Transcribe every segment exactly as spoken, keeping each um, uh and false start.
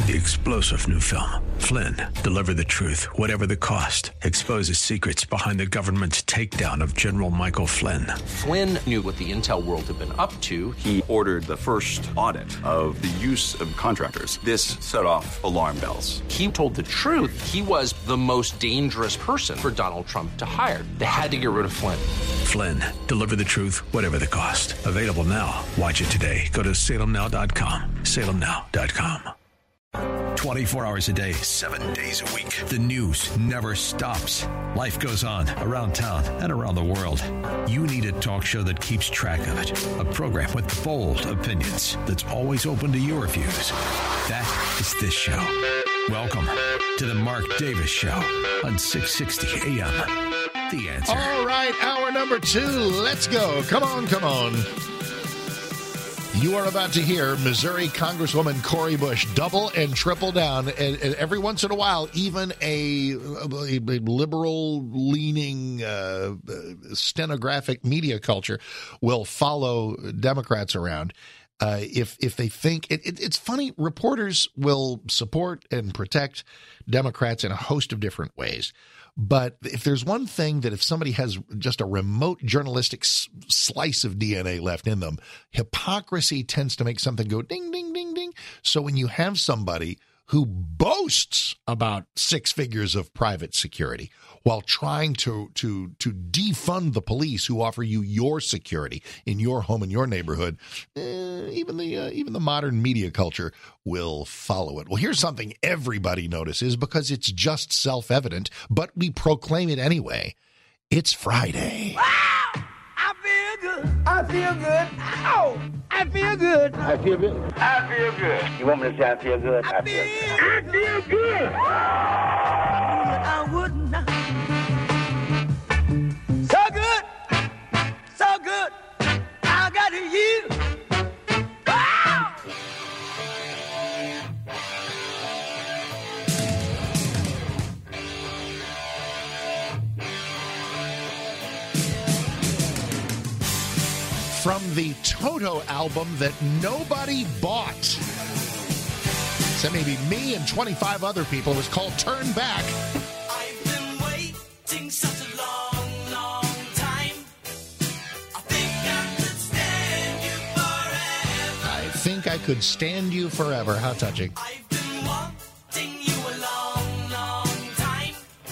The explosive new film, Flynn, deliver the truth, whatever the cost, exposes secrets behind the government's takedown of General Michael Flynn. Flynn knew what the intel world had been up to. He ordered the first audit of the use of contractors. This set off alarm bells. He told the truth. He was the most dangerous person for Donald Trump to hire. They had to get rid of Flynn. Flynn, deliver the truth, whatever the cost. Available now. Watch it today. Go to salem now dot com. salem now dot com. twenty-four hours a day, seven days a week. The news never stops. Life goes on around town and around the world. You need a talk show that keeps track of it. A program with bold opinions that's always open to your views. That is this show. Welcome to the Mark Davis Show on six sixty A M. The Answer. All right, hour number two. Let's go. Come on, come on. You are about to hear Missouri Congresswoman Cori Bush double and triple down. And, and every once in a while, even a, a, a liberal-leaning uh, stenographic media culture will follow Democrats around. Uh, if if they think it, it, it's funny, reporters will support and protect Democrats in a host of different ways. But if there's one thing that if somebody has just a remote journalistic s- slice of D N A left in them, hypocrisy tends to make something go ding, ding, ding, ding. So when you have somebody who boasts about six figures of private security while trying to to to defund the police who offer you your security in your home and your neighborhood, eh, even the uh, even the modern media culture will follow it. Well, here's something everybody notices because it's just self-evident, but we proclaim it anyway. It's Friday. Wow! I feel good. I feel good. Ow! I feel good. I feel good. I feel good. You want me to say I feel good? I, I feel, feel I feel good. I would not. So good. So good. I got you. Wow! From the Toto album that nobody bought, except maybe me and twenty-five other people, it was called Turn Back. I've been waiting such a long, long time. I think I could stand you forever. I think I could stand you forever. How touching. I've been wanting you a long, long time.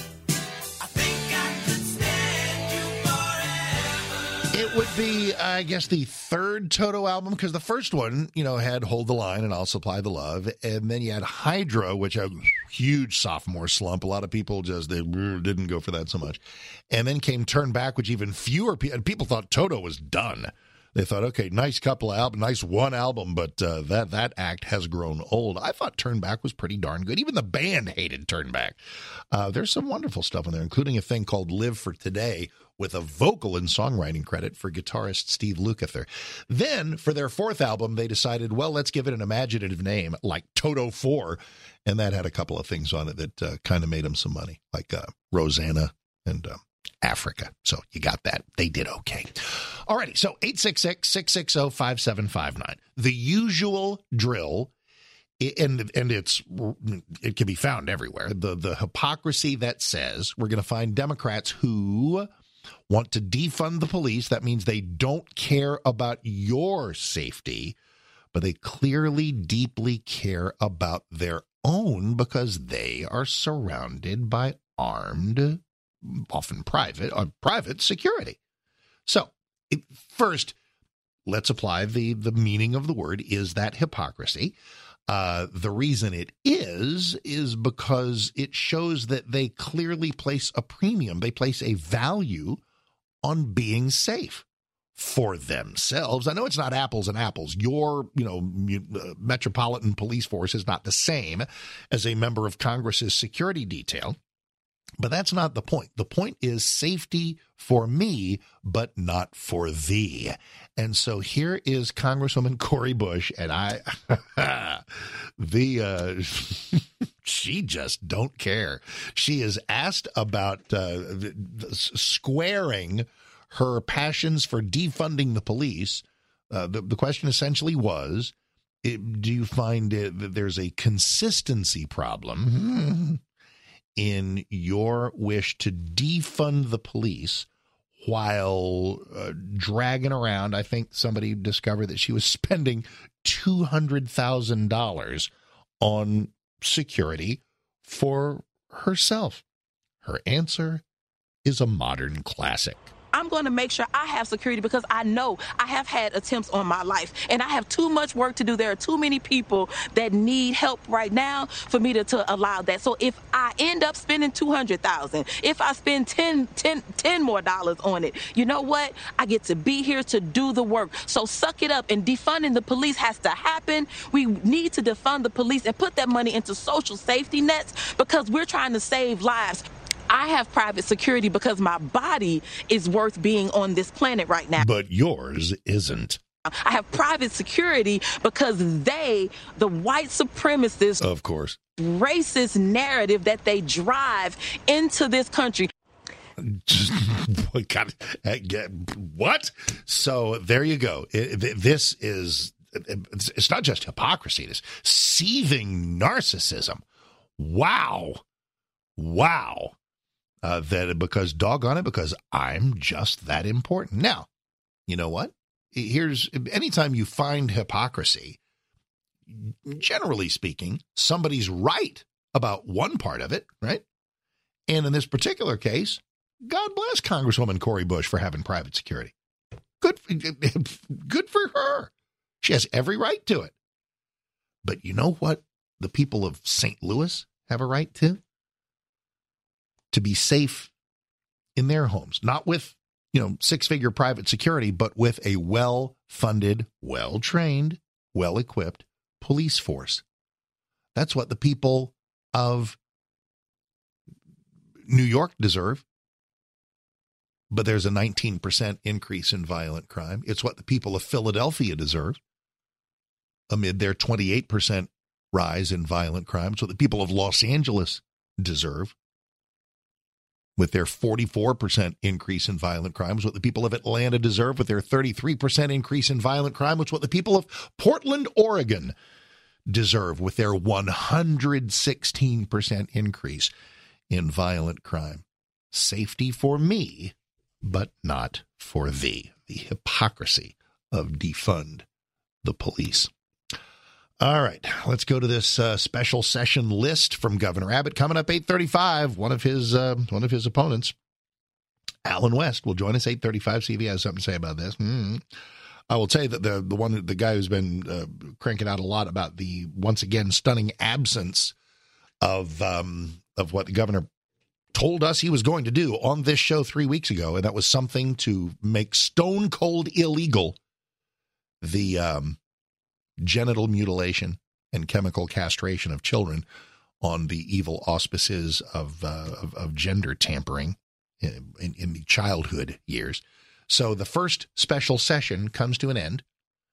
I think I could stand you forever. It would be, I guess, the third Toto album, because the first one, you know, had Hold the Line and I'll Supply the Love. And then you had Hydra, which had a huge sophomore slump. A lot of people just, they didn't go for that so much. And then came Turn Back, which even fewer people, and people thought Toto was done. They thought, okay, nice couple of albums, nice one album, but uh, that that act has grown old. I thought Turn Back was pretty darn good. Even the band hated Turn Back. Uh, there's some wonderful stuff in there, including a thing called Live for Today, with a vocal and songwriting credit for guitarist Steve Lukather. Then, for their fourth album, they decided, well, let's give it an imaginative name, like Toto four, and that had a couple of things on it that uh, kind of made them some money, like uh, Rosanna and uh, Africa. So you got that. They did okay. All righty, so eight six six, six six zero, five seven five nine. The usual drill, and and it's it can be found everywhere. The, the hypocrisy that says we're going to find Democrats who want to defund the police. That means they don't care about your safety, but they clearly deeply care about their own because they are surrounded by armed, often private, uh, private security. So it, first, let's apply the, the meaning of the word. Is that hypocrisy? Uh, the reason it is, is because it shows that they clearly place a premium. They place a value on being safe for themselves. I know it's not apples and apples. Your, you know, uh, Metropolitan Police Force is not the same as a member of Congress's security detail. But that's not the point. The point is safety for me, but not for thee. And so here is Congresswoman Cori Bush, and I, the, uh, she just don't care. She is asked about uh, squaring her passions for defunding the police. Uh, the, the question essentially was, it, do you find it, that there's a consistency problem in your wish to defund the police while uh, dragging around? I think somebody discovered that she was spending two hundred thousand dollars on security for herself. Her answer is a modern classic. I'm going to make sure I have security because I know I have had attempts on my life and I have too much work to do. There are too many people that need help right now for me to, to allow that. So if I end up spending two hundred thousand dollars, if I spend ten, ten, ten more dollars on it, you know what? I get to be here to do the work. So suck it up, and defunding the police has to happen. We need to defund the police and put that money into social safety nets because we're trying to save lives. I have private security because my body is worth being on this planet right now. But yours isn't. I have private security because they, the white supremacists, of course, racist narrative that they drive into this country. What? So there you go. It, this is, it's not just hypocrisy. It's seething narcissism. Wow. Wow. Uh, that because doggone it, because I'm just that important. Now, you know what? Here's, anytime you find hypocrisy, generally speaking, somebody's right about one part of it, right? And in this particular case, God bless Congresswoman Cori Bush for having private security. Good, good for her. She has every right to it. But you know what the people of Saint Louis have a right to? To be safe in their homes, not with, you know, six-figure private security, but with a well-funded, well-trained, well-equipped police force. That's what the people of New York deserve. But there's a nineteen percent increase in violent crime. It's what the people of Philadelphia deserve amid their twenty-eight percent rise in violent crime. It's what the people of Los Angeles deserve with their forty-four percent increase in violent crime. It's what the people of Atlanta deserve with their thirty-three percent increase in violent crime. It's what the people of Portland, Oregon deserve with their one hundred sixteen percent increase in violent crime. Safety for me, but not for thee. The hypocrisy of defund the police. All right, let's go to this uh, special session list from Governor Abbott. Coming up eight thirty-five, one of his uh, one of his opponents, Alan West, will join us eight thirty-five. See if he has something to say about this. Mm-hmm. I will say that the the one the guy who's been uh, cranking out a lot about the once again stunning absence of um, of what the governor told us he was going to do on this show three weeks ago, and that was something to make stone cold illegal the um, genital mutilation and chemical castration of children on the evil auspices of uh, of, of gender tampering in, in, in the childhood years. So the first special session comes to an end,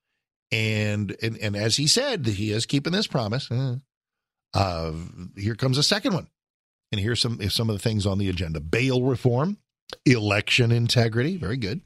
and and, and as he said, he is keeping this promise. Uh, here comes a second one. And here's some some of the things on the agenda. Bail reform, election integrity, very good.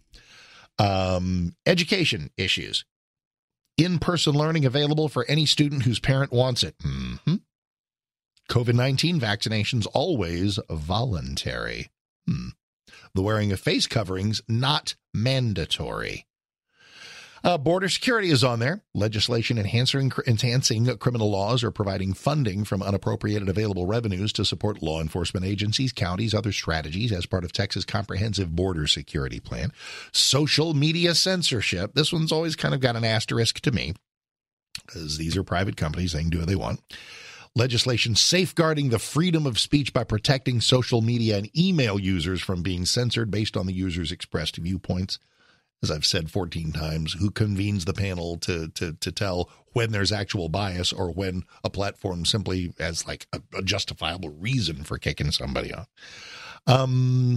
Um, education issues. In-person learning available for any student whose parent wants it. Mm-hmm. COVID nineteen vaccinations always voluntary. Hmm. The wearing of face coverings not mandatory. Uh, border security is on there. Legislation enhancing, enhancing criminal laws or providing funding from unappropriated available revenues to support law enforcement agencies, counties, other strategies as part of Texas' comprehensive border security plan. Social media censorship. This one's always kind of got an asterisk to me because these are private companies. They can do what they want. Legislation safeguarding the freedom of speech by protecting social media and email users from being censored based on the user's expressed viewpoints. As I've said fourteen times, who convenes the panel to to to tell when there's actual bias or when a platform simply has like a, a justifiable reason for kicking somebody off. Um,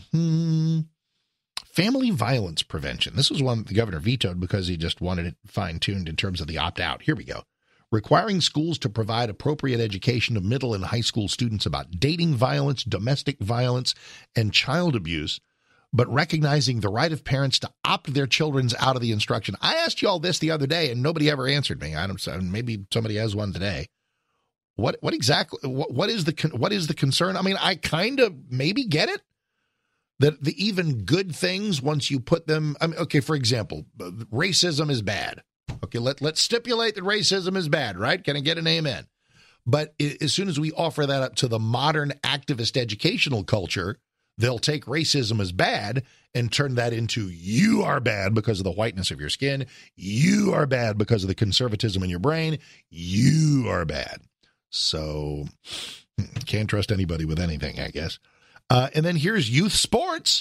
family violence prevention. This was one that the governor vetoed because he just wanted it fine-tuned in terms of the opt-out. Here we go. Requiring schools to provide appropriate education to middle and high school students about dating violence, domestic violence, and child abuse but recognizing the right of parents to opt their children's out of the instruction. I asked you all this the other day, and nobody ever answered me. I don't. Maybe somebody has one today. What what exactly? What, what is the what is the concern? I mean, I kind of maybe get it that the even good things, once you put them. I mean, okay, for example, racism is bad. Okay, let let's stipulate that racism is bad, right? Can I get an amen? But as soon as we offer that up to the modern activist educational culture, they'll take racism as bad and turn that into you are bad because of the whiteness of your skin. You are bad because of the conservatism in your brain. You are bad. So can't trust anybody with anything, I guess. Uh, and then here's youth sports.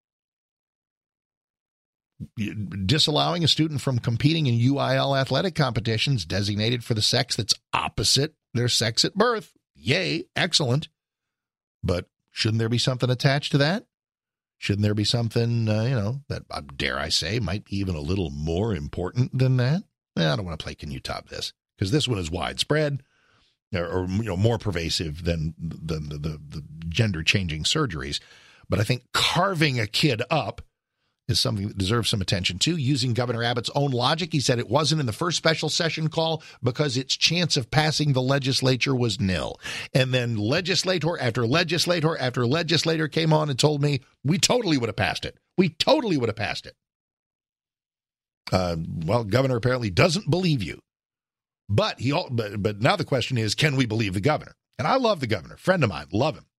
Disallowing a student from competing in U I L athletic competitions designated for the sex that's opposite their sex at birth. Yay, excellent. But shouldn't there be something attached to that? Shouldn't there be something, uh, you know, that, uh, dare I say, might be even a little more important than that? Eh, I don't want to play Can You Top This? Because this one is widespread or, or you know, more pervasive than, than the, the, the gender-changing surgeries. But I think carving a kid up is something that deserves some attention too. Using Governor Abbott's own logic, he said it wasn't in the first special session call because its chance of passing the legislature was nil. And then legislator after legislator after legislator came on and told me we totally would have passed it. We totally would have passed it. Uh, well, governor apparently doesn't believe you. But he, but, but now the question is, can we believe the governor? And I love the governor, friend of mine, love him.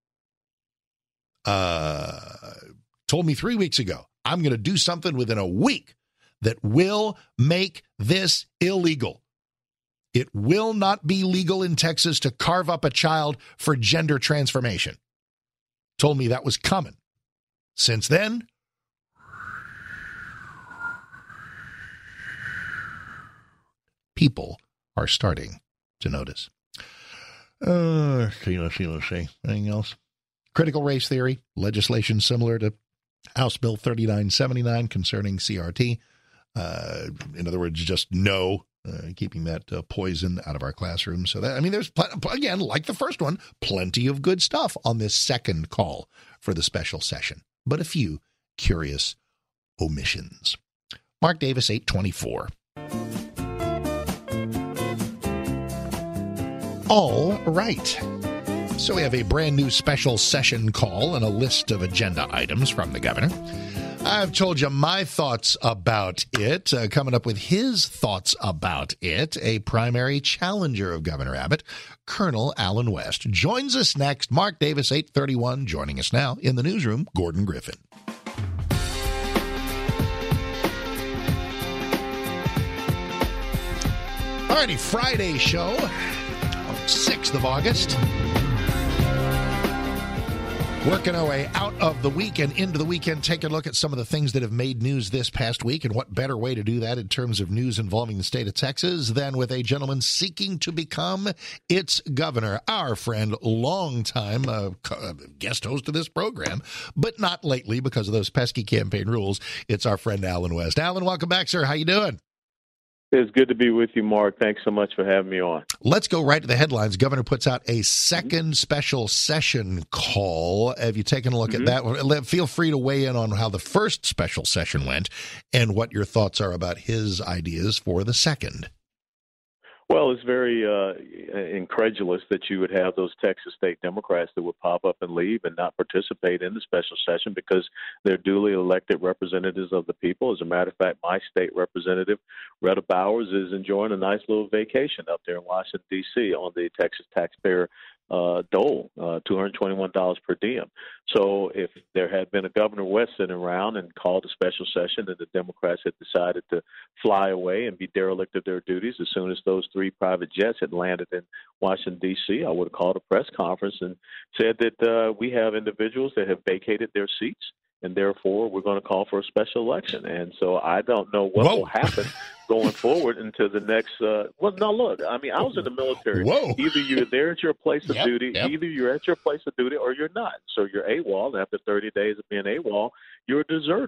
Uh, told me three weeks ago, I'm going to do something within a week that will make this illegal. It will not be legal in Texas to carve up a child for gender transformation. Told me that was coming. Since then, people are starting to notice. Uh, let's see, let's see, let's see. Anything else? Critical race theory, legislation similar to House Bill thirty-nine seventy-nine concerning C R T. Uh, in other words, just no, uh, keeping that uh, poison out of our classrooms. So that, I mean, there's, pl- again, like the first one, plenty of good stuff on this second call for the special session, but a few curious omissions. Mark Davis, eight twenty-four. All right. So we have a brand new special session call and a list of agenda items from the governor. I've told you my thoughts about it. Uh, coming up with his thoughts about it, a primary challenger of Governor Abbott, Colonel Allen West, joins us next. Mark Davis, eight thirty-one, joining us now in the newsroom, Gordon Griffin. All righty, Friday show, sixth of August. Working our way out of the week and into the weekend, taking a look at some of the things that have made news this past week, and what better way to do that in terms of news involving the state of Texas than with a gentleman seeking to become its governor, our friend, longtime uh, guest host of this program, but not lately because of those pesky campaign rules. It's our friend Allen West. Allen, welcome back, sir. How you doing? It's good to be with you, Mark. Thanks so much for having me on. Let's go right to the headlines. Governor puts out a second special session call. Have you taken a look mm-hmm. at that? Feel free to weigh in on how the first special session went and what your thoughts are about his ideas for the second. Well, it's very uh, incredulous that you would have those Texas state Democrats that would pop up and leave and not participate in the special session because they're duly elected representatives of the people. As a matter of fact, my state representative, Retta Bowers, is enjoying a nice little vacation up there in Washington, D C on the Texas taxpayer uh, dole, uh, two hundred twenty-one dollars per diem. So if there had been a Governor West sitting around and called a special session and the Democrats had decided to fly away and be derelict of their duties as soon as those three private jets had landed in Washington, D C, I would have called a press conference and said that uh, we have individuals that have vacated their seats, and therefore we're going to call for a special election. And so I don't know what Whoa. will happen going forward into the next uh, – well, no, look, I mean, I was in the military. Whoa. Either you're there at your place of Yep, duty, yep. either you're at your place of duty or you're not. So you're AWOL, and after thirty days of being AWOL, you're a deserter.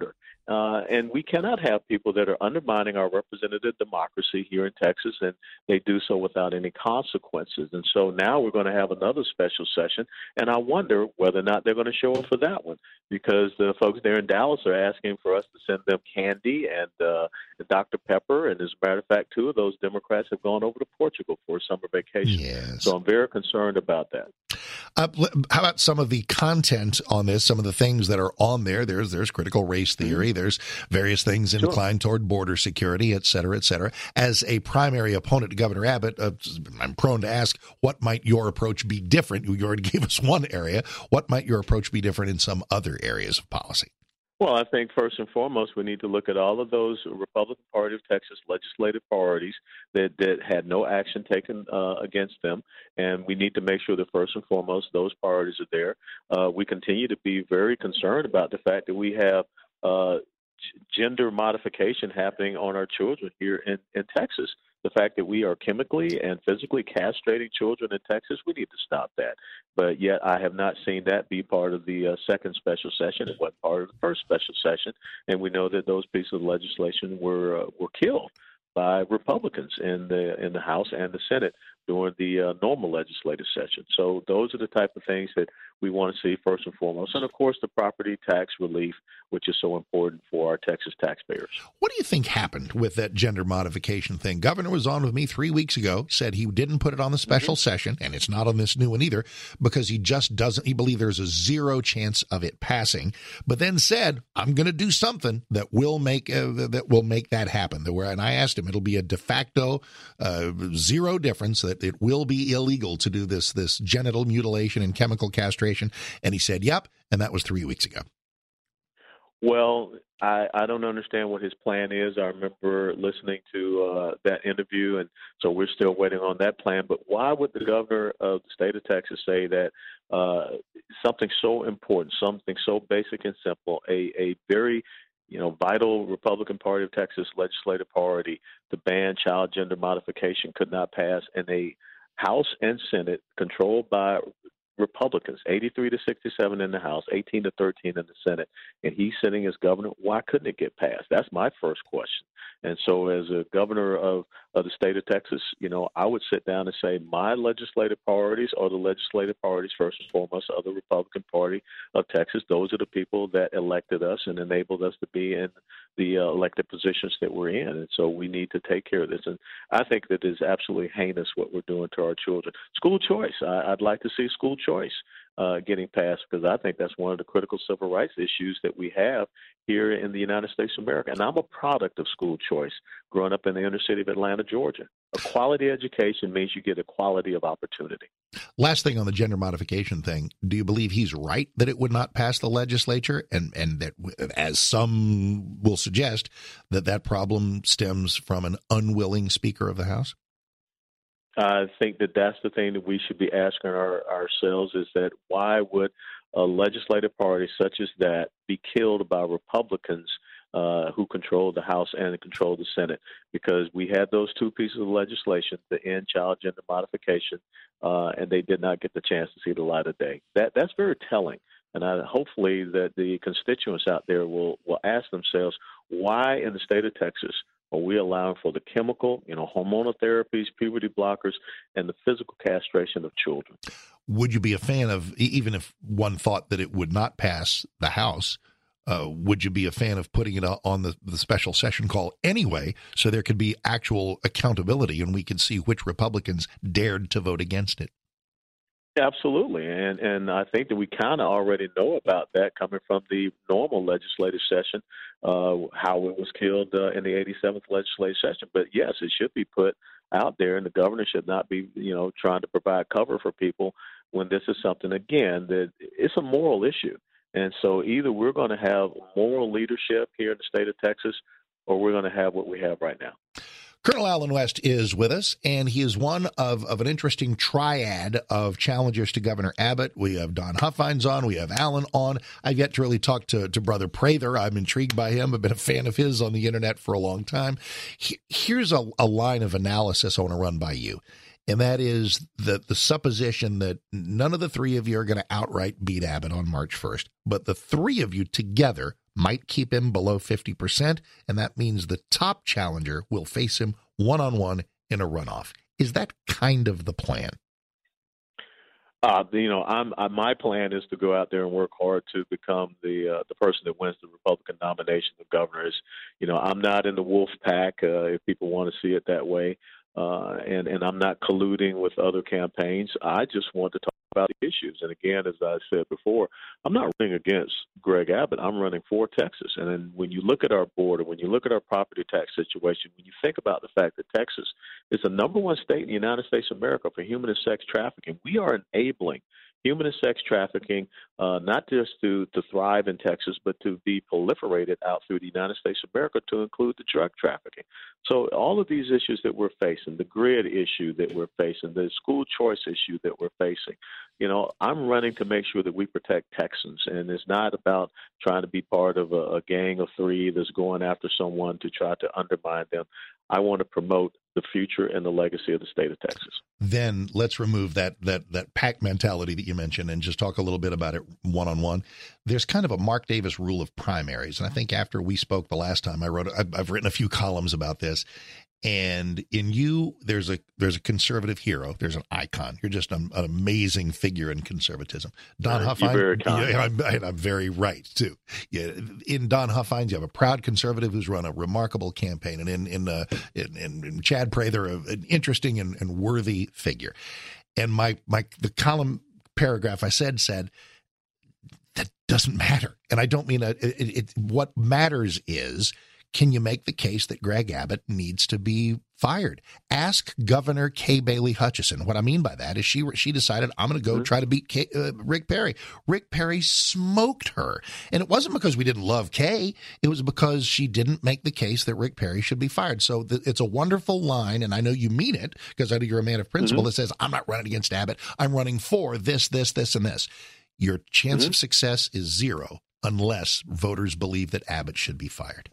Uh, and we cannot have people that are undermining our representative democracy here in Texas, and they do so without any consequences. And so now we're going to have another special session, and I wonder whether or not they're going to show up for that one, because the folks there in Dallas are asking for us to send them candy and uh, Doctor Pepper. And as a matter of fact, two of those Democrats have gone over to Portugal for a summer vacation. Yes. So I'm very concerned about that. Uh, how about some of the content on this, some of the things that are on there? There's there's critical race theory. There's various things inclined toward border security, et cetera, et cetera. As a primary opponent to Governor Abbott, uh, I'm prone to ask, what might your approach be different? You already gave us one area. What might your approach be different in some other areas of policy? Well, I think first and foremost, we need to look at all of those Republican Party of Texas legislative priorities that, that had no action taken uh, against them. And we need to make sure that first and foremost, those priorities are there. Uh, we continue to be very concerned about the fact that we have uh, gender modification happening on our children here in, in Texas. The fact that we are chemically and physically castrating children in Texas, we need to stop that. But yet I have not seen that be part of the uh, second special session. It wasn't part of the first special session. And we know that those pieces of legislation were uh, were killed by Republicans in the in the House and the Senate during the uh, normal legislative session. So those are the type of things that we want to see first and foremost. And, of course, the property tax relief, which is so important for our Texas taxpayers. What do you think happened with that gender modification thing? Governor was on with me three weeks ago, said he didn't put it on the special mm-hmm. session, and it's not on this new one either, because he just doesn't, he believes there's a zero chance of it passing, but then said, I'm going to do something that will make uh, that will make that happen. And I asked him, it'll be a de facto uh, zero difference, that it will be illegal to do this, this genital mutilation and chemical castration. And he said, yep. And that was three weeks ago. Well, I, I don't understand what his plan is. I remember listening to uh, that interview, and so we're still waiting on that plan. But why would the governor of the state of Texas say that uh, something so important, something so basic and simple, a, a very you know, vital Republican Party of Texas legislative priority to ban child gender modification could not pass in a House and Senate controlled by Republicans, eighty-three to sixty-seven in the House, eighteen to thirteen in the Senate, and he's sitting as governor? Why couldn't it get passed? That's my first question. And so as a governor of, of the state of Texas, you know, I would sit down and say my legislative priorities are the legislative priorities first and foremost of the Republican Party of Texas. Those are the people that elected us and enabled us to be in the uh, elected positions that we're in. And so we need to take care of this. And I think that is absolutely heinous what we're doing to our children. School choice. I, I'd like to see school choice uh, getting passed, because I think that's one of the critical civil rights issues that we have here in the United States of America. And I'm a product of school choice growing up in the inner city of Atlanta, Georgia. A quality education means you get a quality of opportunity. Last thing on the gender modification thing, do you believe he's right that it would not pass the legislature, and, and that, as some will suggest, that that problem stems from an unwilling Speaker of the House? I think that that's the thing that we should be asking our, ourselves, is that why would a legislative party such as that be killed by Republicans uh, who control the House and control the Senate? Because we had those two pieces of legislation to end child gender modification, uh, and they did not get the chance to see the light of day. That That's very telling. And I, hopefully that the constituents out there will, will ask themselves, why in the state of Texas are we allowing for the chemical, you know, hormonal therapies, puberty blockers, and the physical castration of children? Would you be a fan of, even if one thought that it would not pass the House, uh, would you be a fan of putting it on the, the special session call anyway, so there could be actual accountability and we could see which Republicans dared to vote against it? Absolutely, and and I think that we kind of already know about that coming from the normal legislative session, uh, how it was killed uh, in the eighty-seventh legislative session. But yes, it should be put out there, and the governor should not be, you know, trying to provide cover for people when this is something, again, that it's a moral issue. And so either we're going to have moral leadership here in the state of Texas, or we're going to have what we have right now. Colonel Allen West is with us, and he is one of, of an interesting triad of challengers to Governor Abbott. We have Don Huffines on. We have Allen on. I've yet to really talk to, to Brother Prather. I'm intrigued by him. I've been a fan of his on the internet for a long time. He, here's a, a line of analysis I want to run by you, and that is the, the supposition that none of the three of you are going to outright beat Abbott on March first, but the three of you together might keep him below fifty percent, and that means the top challenger will face him one-on-one in a runoff. Is that kind of the plan? Uh, you know, I'm, I, my plan is to go out there and work hard to become the uh, the person that wins the Republican nomination of governor. Is, you know, I'm not in the wolf pack, uh, if people want to see it that way, uh, and and I'm not colluding with other campaigns. I just want to talk about the issues. And again, as I said before, I'm not running against Greg Abbott. I'm running for Texas. And then when you look at our border, when you look at our property tax situation, when you think about the fact that Texas is the number one state in the United States of America for human and sex trafficking, we are enabling human and sex trafficking, uh, not just to, to thrive in Texas, but to be proliferated out through the United States of America to include the drug trafficking. So all of these issues that we're facing, the grid issue that we're facing, the school choice issue that we're facing, you know, I'm running to make sure that we protect Texans. And it's not about trying to be part of a, a gang of three that's going after someone to try to undermine them. I want to promote the future and the legacy of the state of Texas. Then let's remove that that that pack mentality that you mentioned and just talk a little bit about it one-on-one. There's kind of a Mark Davis rule of primaries. And I think after we spoke the last time, I wrote, I've, I've written a few columns about this. And in you, there's a there's a conservative hero. There's an icon. You're just an, an amazing figure in conservatism. Don You're Huffines, very kind. yeah, I'm, and I'm very right too. Yeah, in Don Huffines, you have a proud conservative who's run a remarkable campaign, and in in uh, in, in, in Chad Prather, a, an interesting and, and worthy figure. And my my the column paragraph I said said that doesn't matter, and I don't mean that. It, it, it, what matters is, can you make the case that Greg Abbott needs to be fired? Ask Governor Kay Bailey Hutchison. What I mean by that is she she decided, I'm going to go mm-hmm. try to beat Kay, uh, Rick Perry. Rick Perry smoked her. And it wasn't because we didn't love Kay. It was because she didn't make the case that Rick Perry should be fired. So th- it's a wonderful line, and I know you mean it because I know you're a man of principle, mm-hmm. that says, I'm not running against Abbott. I'm running for this, this, this, and this. Your chance mm-hmm. of success is zero unless voters believe that Abbott should be fired.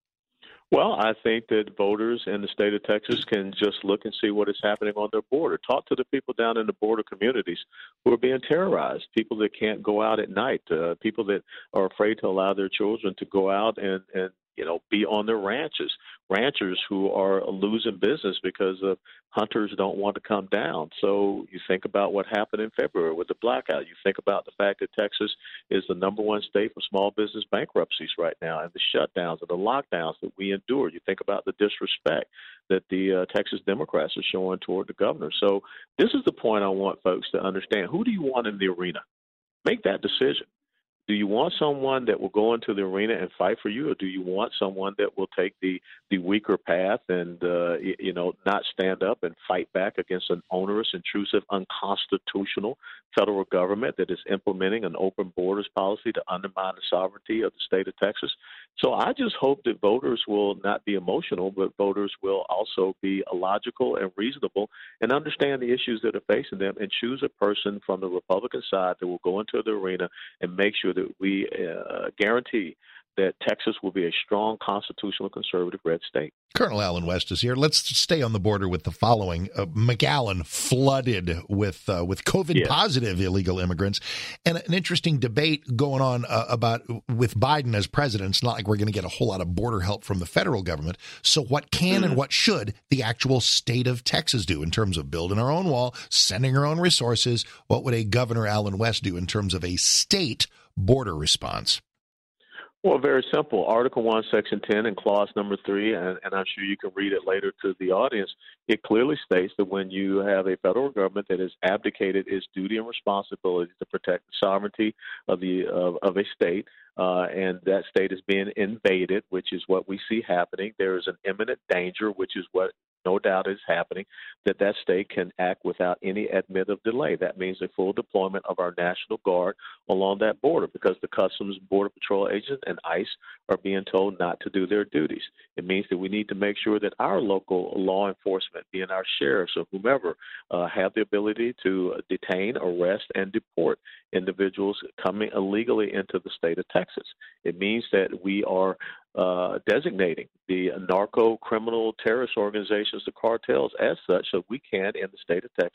Well, I think that voters in the state of Texas can just look and see what is happening on their border. Talk to the people down in the border communities who are being terrorized, people that can't go out at night, uh, people that are afraid to allow their children to go out and, and you know, be on their ranches, ranchers who are losing business because of hunters don't want to come down. So you think about what happened in February with the blackout. You think about the fact that Texas is the number one state for small business bankruptcies right now, and the shutdowns and the lockdowns that we endure. You think about the disrespect that the uh, Texas Democrats are showing toward the governor. So this is the point I want folks to understand. Who do you want in the arena? Make that decision. Do you want someone that will go into the arena and fight for you, or do you want someone that will take the, the weaker path and, uh, you know, not stand up and fight back against an onerous, intrusive, unconstitutional federal government that is implementing an open borders policy to undermine the sovereignty of the state of Texas? So I just hope that voters will not be emotional, but voters will also be logical and reasonable and understand the issues that are facing them and choose a person from the Republican side that will go into the arena and make sure that we uh, guarantee that Texas will be a strong constitutional conservative red state. Colonel Allen West is here. Let's stay on the border with the following. Uh, McAllen flooded with uh, with COVID yeah. positive illegal immigrants, and an interesting debate going on uh, about with Biden as president. It's not like we're going to get a whole lot of border help from the federal government. So what can mm-hmm. and what should the actual state of Texas do in terms of building our own wall, sending our own resources? What would a Governor Allen West do in terms of a state border response? Well, very simple. Article one, Section ten, and Clause number three, and, and I'm sure you can read it later to the audience. It clearly states that when you have a federal government that has abdicated its duty and responsibility to protect the sovereignty of the of, of a state, uh, and that state is being invaded, which is what we see happening, there is an imminent danger, which is what no doubt is happening, that that state can act without any admit of delay. That means a full deployment of our National Guard along that border because the Customs Border Patrol agents and ICE are being told not to do their duties. It means that we need to make sure that our local law enforcement, being our sheriffs or whomever, uh, have the ability to detain, arrest, and deport individuals coming illegally into the state of Texas. It means that we are uh, designating the narco criminal terrorist organizations, the cartels, as such, so we can, in the state of Texas,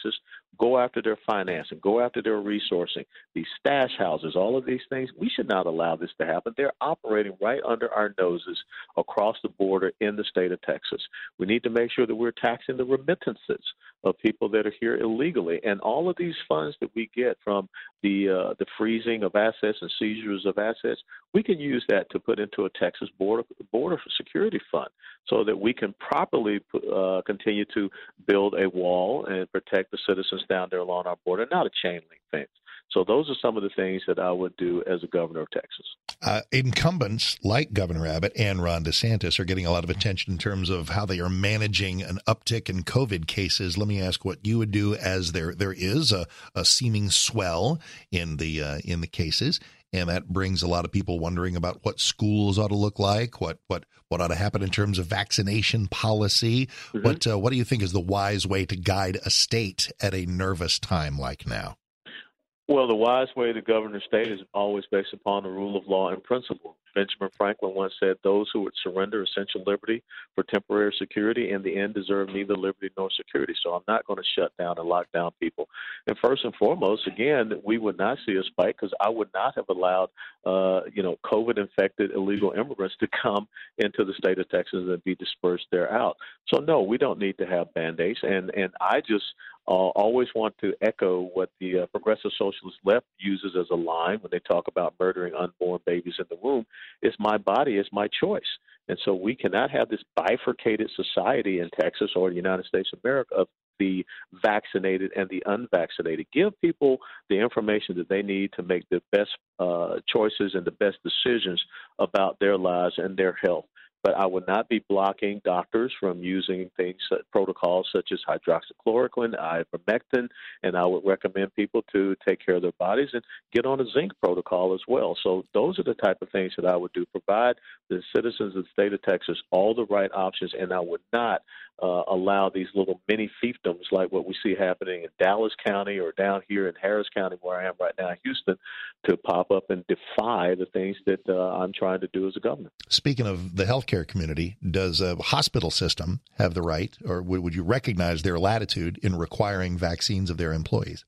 go after their financing, go after their resourcing, these stash houses, all of these things. We should not allow this to happen. They're operating right under our noses across the border in the state of Texas. We need to make sure that we're taxing the remittances of people that are here illegally. And all of these funds that we get from the uh, the freezing of assets and seizures of assets, we can use that to put into a Texas border border security fund so that we can properly uh, continue to build a wall and protect the citizens down there along our border, not a chain link fence. So those are some of the things that I would do as a governor of Texas. Uh, incumbents like Governor Abbott and Ron DeSantis are getting a lot of attention in terms of how they are managing an uptick in COVID cases. Let me ask what you would do, as there there is a, a seeming swell in the uh, in the cases, and that brings a lot of people wondering about what schools ought to look like, what what what ought to happen in terms of vaccination policy. Mm-hmm. What uh, what do you think is the wise way to guide a state at a nervous time like now? Well, the wise way to govern a state is always based upon the rule of law and principle. Benjamin Franklin once said, those who would surrender essential liberty for temporary security in the end deserve neither liberty nor security. So I'm not going to shut down and lock down people. And first and foremost, again, we would not see a spike because I would not have allowed, uh, you know, COVID-infected illegal immigrants to come into the state of Texas and be dispersed there out. So, no, we don't need to have Band-Aids. And, and I just uh, always want to echo what the uh, progressive socialist left uses as a line when they talk about murdering unborn babies in the womb. It's my body, it's my choice. And so we cannot have this bifurcated society in Texas or the United States of America of the vaccinated and the unvaccinated. Give people the information that they need to make the best uh, choices and the best decisions about their lives and their health. But I would not be blocking doctors from using things, uh, protocols such as hydroxychloroquine, ivermectin, and I would recommend people to take care of their bodies and get on a zinc protocol as well. So those are the type of things that I would do, provide the citizens of the state of Texas all the right options, and I would not uh, allow these little mini fiefdoms like what we see happening in Dallas County or down here in Harris County, where I am right now in Houston, to pop up and defy the things that uh, I'm trying to do as a governor. Speaking of the healthcare community, does a hospital system have the right, or would, would you recognize their latitude in requiring vaccines of their employees?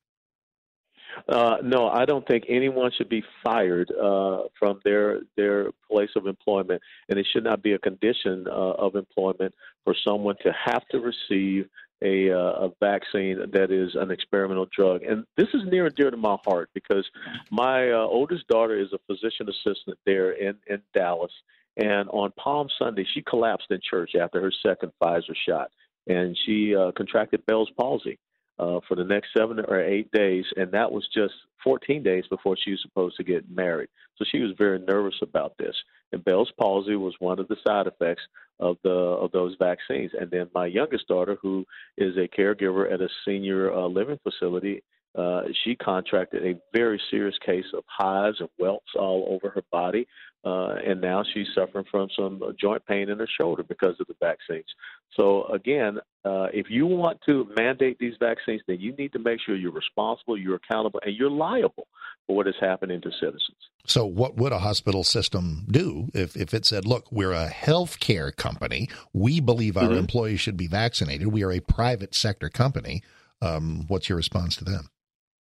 Uh, no, I don't think anyone should be fired uh, from their their place of employment, and it should not be a condition uh, of employment for someone to have to receive a, uh, a vaccine that is an experimental drug. And this is near and dear to my heart because my uh, oldest daughter is a physician assistant there in, in Dallas, and on Palm Sunday, she collapsed in church after her second Pfizer shot, and she uh, contracted Bell's palsy. Uh, for the next seven or eight days, and that was just fourteen days before she was supposed to get married. So she was very nervous about this. And Bell's palsy was one of the side effects of the of those vaccines. And then my youngest daughter, who is a caregiver at a senior uh, living facility, uh, she contracted a very serious case of hives and welts all over her body. Uh, and now she's suffering from some joint pain in her shoulder because of the vaccines. So, again, uh, if you want to mandate these vaccines, then you need to make sure you're responsible, you're accountable, and you're liable for what is happening to citizens. So what would a hospital system do if, if it said, look, we're a healthcare company, we believe our mm-hmm. employees should be vaccinated, we are a private sector company. Um, what's your response to them?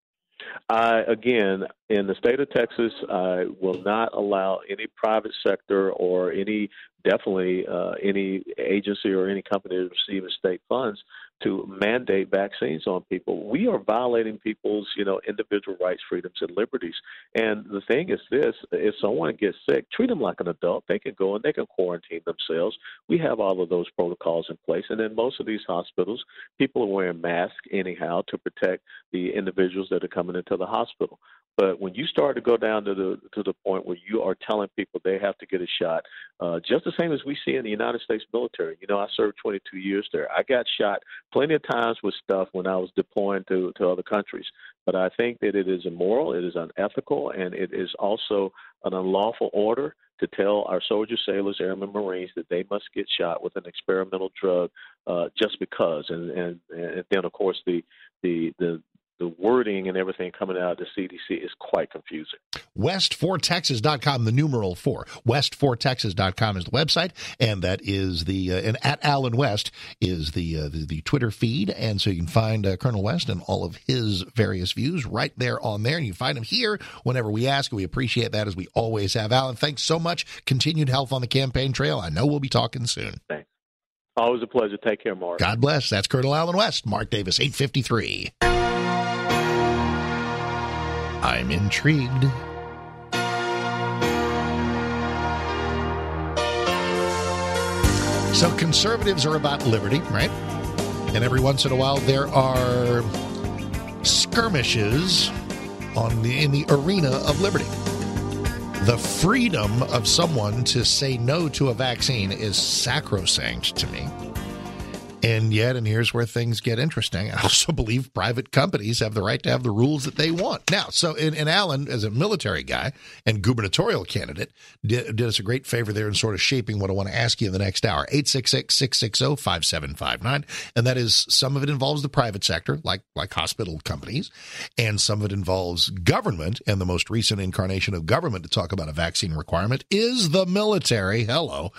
I, again, in the state of Texas, I will not allow any private sector or any, definitely uh, any agency or any company that receives state funds to mandate vaccines on people. We are violating people's, you know, individual rights, freedoms, and liberties. And the thing is this, if someone gets sick, treat them like an adult. They can go and they can quarantine themselves. We have all of those protocols in place. And in most of these hospitals, people are wearing masks anyhow to protect the individuals that are coming into the hospital. But when you start to go down to the to the point where you are telling people they have to get a shot, uh, just the same as we see in the United States military. You know, I served twenty-two years there. I got shot plenty of times with stuff when I was deploying to, to other countries. But I think that it is immoral, it is unethical, and it is also an unlawful order to tell our soldiers, sailors, airmen, Marines that they must get shot with an experimental drug uh, just because. And, and, and then, of course, the the the the wording and everything coming out of the C D C is quite confusing. west four texas dot com, the numeral four. west four texas dot com is the website, and that is the, uh, and at Alan West is the, uh, the, the Twitter feed, and so you can find uh, Colonel West and all of his various views right there on there, and you can find him here whenever we ask, and we appreciate that as we always have. Alan, thanks so much. Continued health on the campaign trail. I know we'll be talking soon. Thanks. Always a pleasure. Take care, Mark. God bless. That's Colonel Alan West. Mark Davis, eight fifty-three. I'm intrigued. So conservatives are about liberty, right? And every once in a while there are skirmishes on the, in the arena of liberty. The freedom of someone to say no to a vaccine is sacrosanct to me. And yet, and here's where things get interesting, I also believe private companies have the right to have the rules that they want. Now, so, and, and Alan, as a military guy and gubernatorial candidate, did, did us a great favor there in sort of shaping what I want to ask you in the next hour. eight six six, six six zero, five seven five nine. And that is, some of it involves the private sector, like, like hospital companies, and some of it involves government. And the most recent incarnation of government to talk about a vaccine requirement is the military. Hello.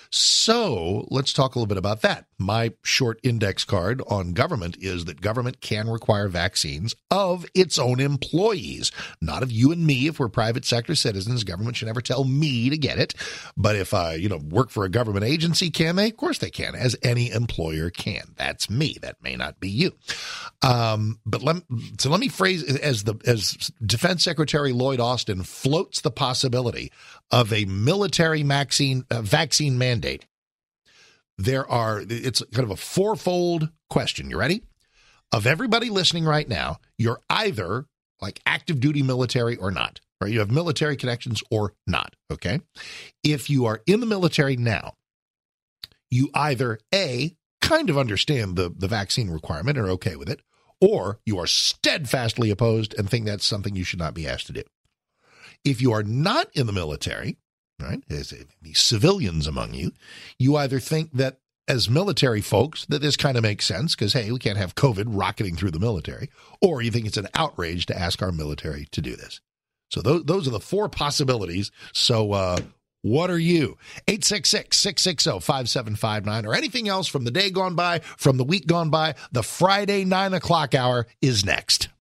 So let's talk a little bit about that. My short index card on government is that government can require vaccines of its own employees, not of you and me. If we're private sector citizens, government should never tell me to get it. But if I, you know, work for a government agency, can they? Of course they can, as any employer can. That's me. That may not be you. Um, but let, so let me phrase, as the as Defense Secretary Lloyd Austin floats the possibility of a military vaccine uh, vaccine mandate. There are, it's kind of a fourfold question. You ready? Of everybody listening right now, you're either like active duty military or not, or you have military connections or not. Okay. If you are in the military now, you either A, kind of understand the, the vaccine requirement and are okay with it, or you are steadfastly opposed and think that's something you should not be asked to do. If you are not in the military, right, as the civilians among you, you either think that as military folks that this kind of makes sense because, hey, we can't have COVID rocketing through the military, or you think it's an outrage to ask our military to do this. So those, those are the four possibilities. So uh, what are you? eight six six, six six zero, five seven five nine or anything else from the day gone by, from the week gone by. The Friday nine o'clock hour is next.